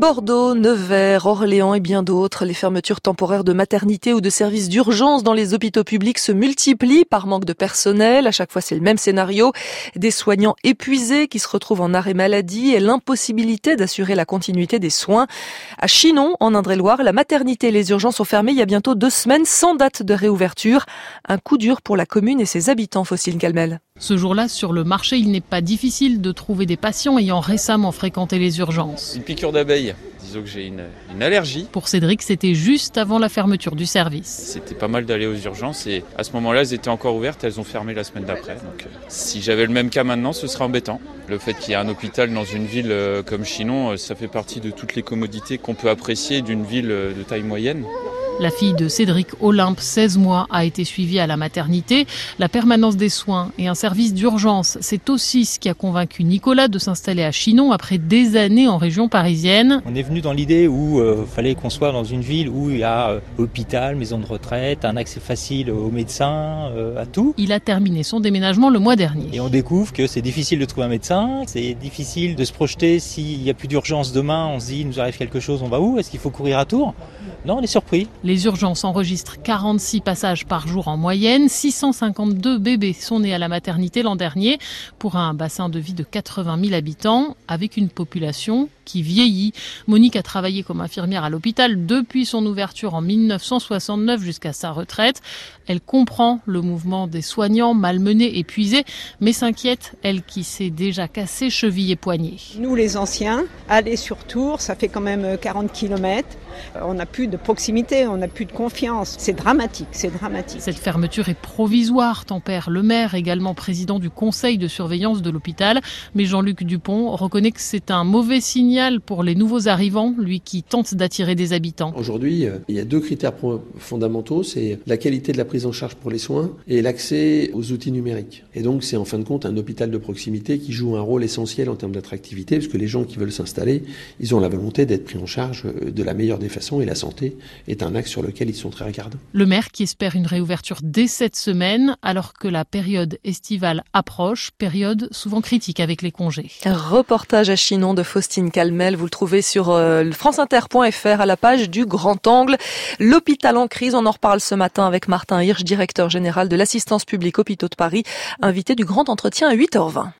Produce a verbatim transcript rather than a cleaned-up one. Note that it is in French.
Bordeaux, Nevers, Orléans et bien d'autres, les fermetures temporaires de maternité ou de services d'urgence dans les hôpitaux publics se multiplient par manque de personnel. À chaque fois, c'est le même scénario. Des soignants épuisés qui se retrouvent en arrêt maladie et l'impossibilité d'assurer la continuité des soins. À Chinon, en Indre-et-Loire, la maternité et les urgences sont fermées il y a bientôt deux semaines sans date de réouverture. Un coup dur pour la commune et ses habitants, Faustine Calmel. Ce jour-là, sur le marché, il n'est pas difficile de trouver des patients ayant récemment fréquenté les urgences. Une piqûre d'abeille. Disons que j'ai une, une allergie. Pour Cédric, c'était juste avant la fermeture du service. C'était pas mal d'aller aux urgences et à ce moment-là, elles étaient encore ouvertes, elles ont fermé la semaine d'après. Donc, euh, si j'avais le même cas maintenant, ce serait embêtant. Le fait qu'il y ait un hôpital dans une ville euh, comme Chinon, euh, ça fait partie de toutes les commodités qu'on peut apprécier d'une ville euh, de taille moyenne. La fille de Cédric, Olympe, seize mois, a été suivie à la maternité. La permanence des soins et un service d'urgence, c'est aussi ce qui a convaincu Nicolas de s'installer à Chinon après des années en région parisienne. On est venu dans l'idée où il euh, fallait qu'on soit dans une ville où il y a euh, hôpital, maison de retraite, un accès facile aux médecins, euh, à tout. Il a terminé son déménagement le mois dernier. Et on découvre que c'est difficile de trouver un médecin, c'est difficile de se projeter s'il n'y a plus d'urgence demain, on se dit il nous arrive quelque chose, on va où? Est-ce qu'il faut courir à Tours? Non, on est surpris. Les urgences enregistrent quarante-six passages par jour en moyenne. six cent cinquante-deux bébés sont nés à la maternité l'an dernier pour un bassin de vie de quatre-vingt mille habitants avec une population qui vieillit. Monique a travaillé comme infirmière à l'hôpital depuis son ouverture en mille neuf cent soixante-neuf jusqu'à sa retraite. Elle comprend le mouvement des soignants malmenés, épuisés, mais s'inquiète, elle qui s'est déjà cassé cheville et poignet. Nous les anciens, aller sur Tours, ça fait quand même quarante kilomètres. On n'a plus de proximité, on n'a plus de confiance. C'est dramatique, c'est dramatique. Cette fermeture est provisoire, tempère le maire, également président du conseil de surveillance de l'hôpital. Mais Jean-Luc Dupont reconnaît que c'est un mauvais signal pour les nouveaux arrivants, lui qui tente d'attirer des habitants. Aujourd'hui, il y a deux critères fondamentaux, c'est la qualité de la prise en charge pour les soins et l'accès aux outils numériques. Et donc c'est en fin de compte un hôpital de proximité qui joue un rôle essentiel en termes d'attractivité, parce que les gens qui veulent s'installer, ils ont la volonté d'être pris en charge de la meilleure des façons, et la santé est un axe sur lequel ils sont très regardants. Le maire qui espère une réouverture dès cette semaine, alors que la période estivale approche, période souvent critique avec les congés. Un reportage à Chinon de Faustine Calmel, vous le trouvez sur euh, franceinter point f r à la page du Grand Angle. L'hôpital en crise, on en reparle ce matin avec Martin Hirsch, directeur général de l'assistance publique Hôpitaux de Paris, invité du grand entretien à huit heures vingt.